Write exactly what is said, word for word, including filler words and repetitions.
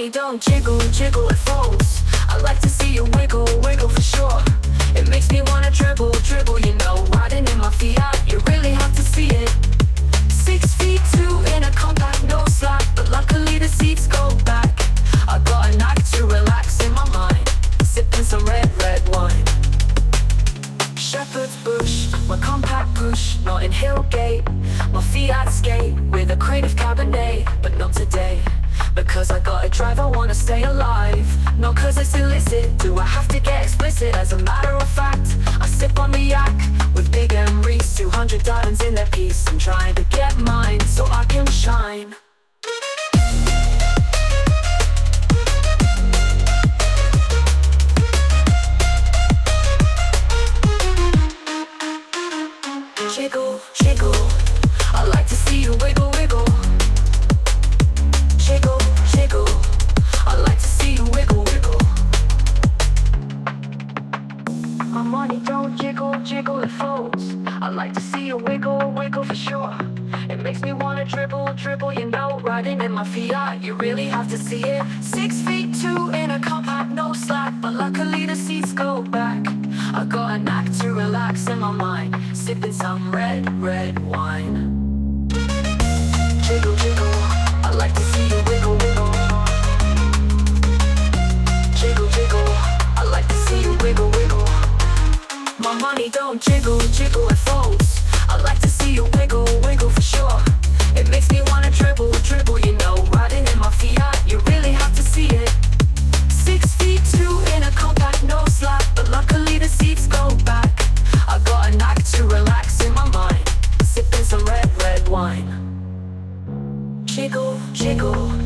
money don't jiggle, jiggle, it folds. I like to see you wiggle, wiggle for sure. It makes me wanna dribble, dribble, you know. Riding in my Fiat, you really have to see it. Six feet two in a compact, no slack, but luckily the seats go back. I got a knack to relax in my mind, sipping some red, red wine. Shepherd's Bush, my compact push, not in Hillgate. My Fiat skate with a crate of Cabernet, but not today. Because I gotta drive, I wanna stay alive. Not cause it's illicit, do I have to get explicit? As a matter of fact, I sip on the yak with Big M Reese. Two hundred diamonds in their piece. I'm trying to get mine so I can shine. Jiggle, jiggle, I like to see you wiggle, wiggle. Jiggle, jiggle, I like to see you wiggle, wiggle. My money don't jiggle, jiggle, it folds. I like to see you wiggle, wiggle for sure. It makes me wanna dribble, dribble, you know. Riding in my Fiat, you really have to see it. Six feet two in a compact, no slack, but luckily the seats go back. I got a knack to relax in my mind, sipping some red, red wine. Jiggle, jiggle, I like to see you wiggle, wiggle. Jiggle, jiggle, I like to see you wiggle, wiggle. My money don't jiggle, jiggle, it folds. I like to see you wiggle, wiggle for sure. It makes me wanna dribble, dribble, you know. Riding in my Fiat, you really have to see it. Six feet two in a compact, no slack, but luckily the seats go back. I got a knack to relax in my mind, sipping some red, red wine. Jiggle, jiggle,